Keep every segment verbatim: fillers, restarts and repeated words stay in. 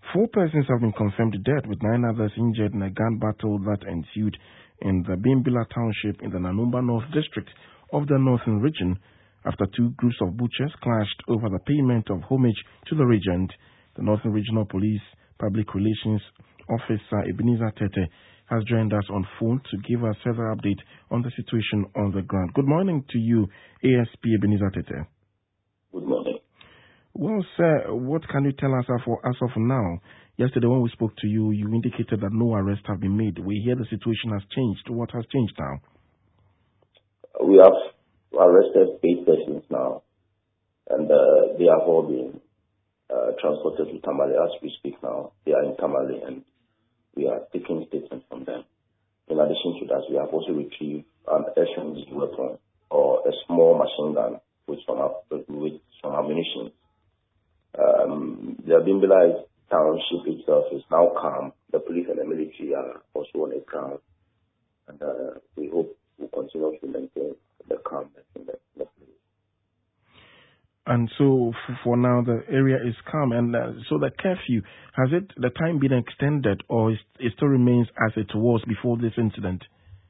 Four persons have been confirmed dead, with nine others injured in a gun battle that ensued in the Bimbilla Township in the Nanumba North District of the Northern Region after two groups of butchers clashed over the payment of homage to the regent. The Northern Regional Police Public Relations Officer Ebenezer Tete has joined us on phone to give us further update on the situation on the ground. Good morning to you, A S P Ebenezer Tete. Good morning. Well, sir, what can you tell us as of, as of now? Yesterday when we spoke to you, you indicated that no arrests have been made. We hear the situation has changed. What has changed now? We have arrested eight persons now, and uh, they have all been uh, transported to Tamale. As we speak now, they are in Tamale, and we are taking statements from them. In addition to that, we have also retrieved an S M G weapon or a small machine gun with some, with some ammunition. Um, the Bimbilla Township itself is now calm. The police and the military are also on the ground, and uh, we hope we continue to maintain the calmness in the, in the place. And so, f- for now, the area is calm. And uh, so, the curfew, has it the time been extended, or is, it still remains as it was before this incident?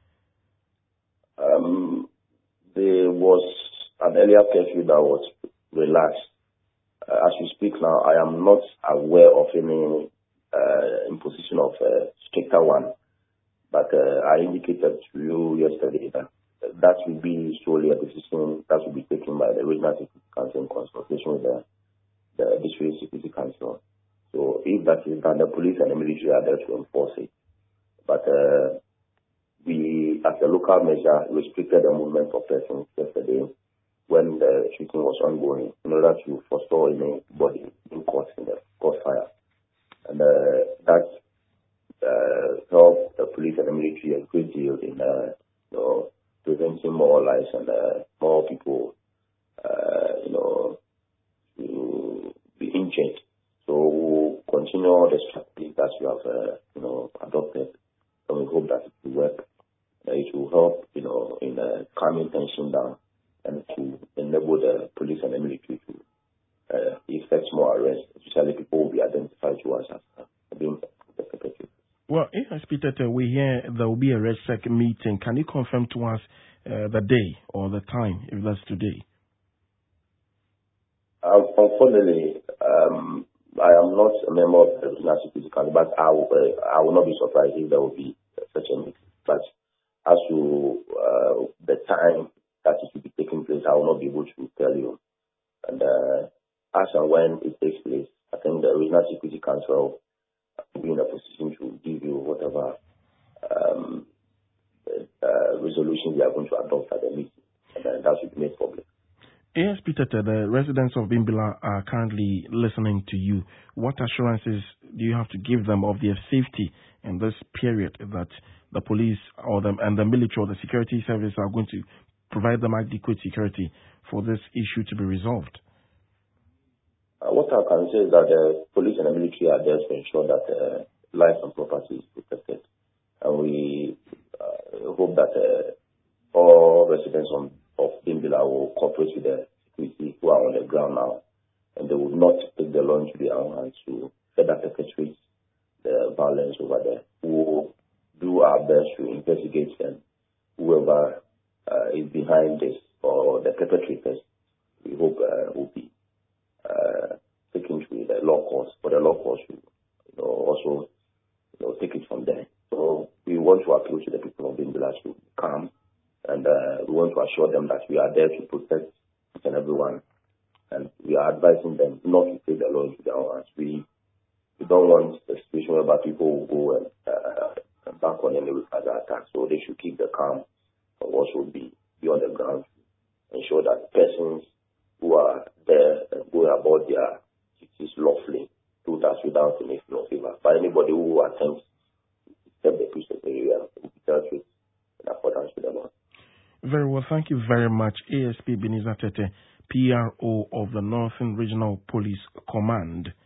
Um, there was an earlier curfew that was relaxed. Uh, as we speak now, I am not aware of any uh, imposition of a stricter one, but uh, I indicated to you yesterday that that will be solely a decision that will be taken by the Regional Security Council in consultation with the, the District Security Council. So if that is done, the police and the military are there to enforce it. But uh, we, as a local measure, restricted the movement of persons yesterday when the shooting was ongoing in order to forestall anybody being caught in the crossfire. And uh, that uh, helped the police and the military a great deal in uh, you know, preventing more lives and uh, more people uh, you know, to be injured. So we'll continue the strategy that we have uh, you know, adopted, and we hope that it will work. Uh, it will help you know, in uh, calming tension down, and to enable the police and the military to uh, effect more arrests, especially people will be identified to us as uh, being the perpetrators. Well, A S P Tete, we hear there will be a RegSec meeting. Can you confirm to us uh, the day or the time, if that's today? Um, unfortunately, um, I am not a member of the Regional Security Council, but I will, uh, I will not be surprised if there will be such a meeting. But as to uh, the time that it will be taking place, I will not be able to tell you. And uh, as and when it takes place, I think the Regional Security Council will be in a position to give you whatever um, uh, resolution we are going to adopt at the meeting, and uh, that will be made public. A S P Tete, the residents of Bimbilla are currently listening to you. What assurances do you have to give them of their safety in this period that the police or the, and the military or the security service are going to provide them adequate security for this issue to be resolved? Uh, what I can say is that the police and the military are there to ensure that uh, life and property is protected. And we uh, hope that uh, all residents on, of Bimbilla will cooperate with the security who are on the ground now, and they will not take the law into their own hands to further perpetrate the violence over there. We will do our best to investigate and whoever Uh, is behind this or the perpetrators, we hope uh, will be uh, taken to the law courts, but the law courts will you know, also you know, take it from there. So we want to appeal to the people of Bimbilla to come, and uh, we want to assure them that we are there to protect each and everyone, and we are advising them not to take the law into their own hands. We, we don't want a situation where people will go and uh, back on any other attack, so they should keep the calm. Also be, be on the ground, ensure that persons who are there and go about their duties lawfully do that without any fear of favor. But anybody who attempts to disturb the peace of the area will be dealt with in accordance with the law. Very well, thank you very much, A S P Ebenezer Tete, P R O of the Northern Regional Police Command.